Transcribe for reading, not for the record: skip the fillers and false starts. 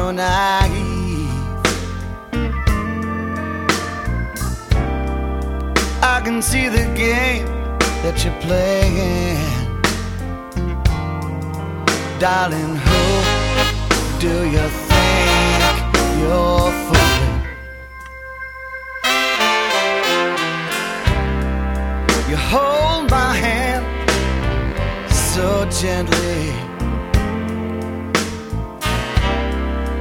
so naive. I can see the game that you're playing. Darling, who do you think you're fooling? You hold my hand so gently,